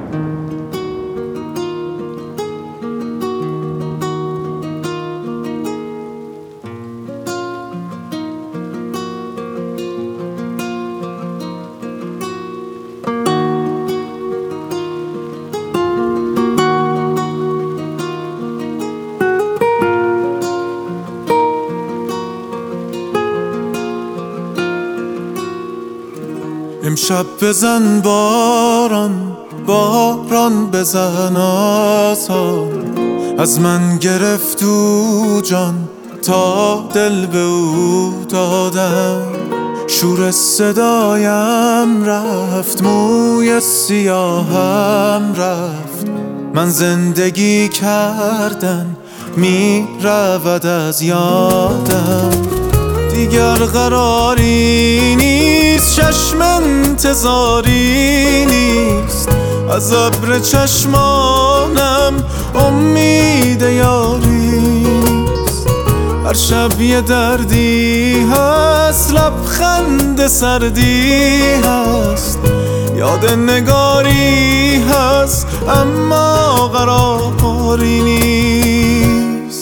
امشب بزن باران، باران بزن آسان، از من گرفت او جان تا دل به او دادم. شور صدایم رفت، موی سیاهم رفت، من زندگی کردن می رود از یادم. دیگر قراری نیست، چشم انتظاری نیست، از ابر چشمانم امید یاری نیست. هر شب یه دردی هست، لبخند سردی هست، یاد نگاری هست اما قراری نیست.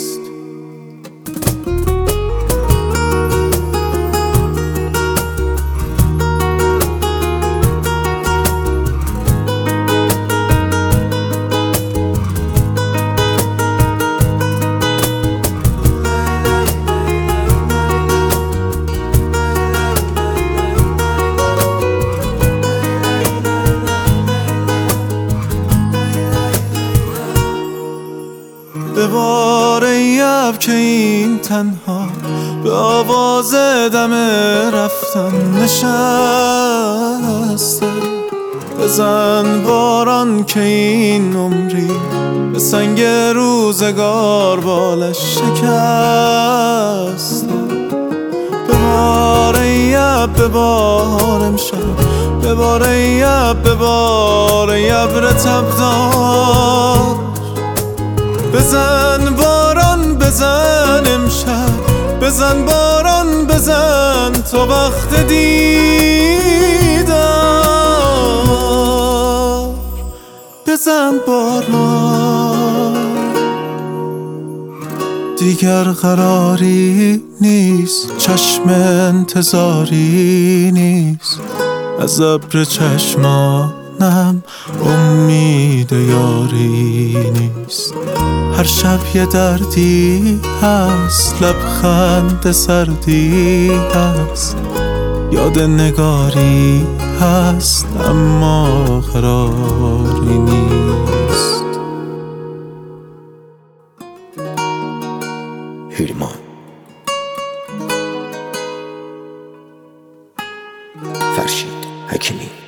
به بار یب که این تنها به آواز دم رفتن نشسته. بزن باران که این عمری به سنگ روزگار بالش شکسته. به بار یب، به بار امشب، به بار یب، به بار یبر تبدار. بزن باران بزن امشب، بزن باران بزن تا وقت دیدار. بزن باران، دیگر قراری نیست، چشم انتظاری نیست، از ابر چشمانم امید یاری نیست. هر شب یه دردی هست، لبخند سردی هست، یاد نگاری هست اما قراری نیست. هیلمان فرشید حکیمی.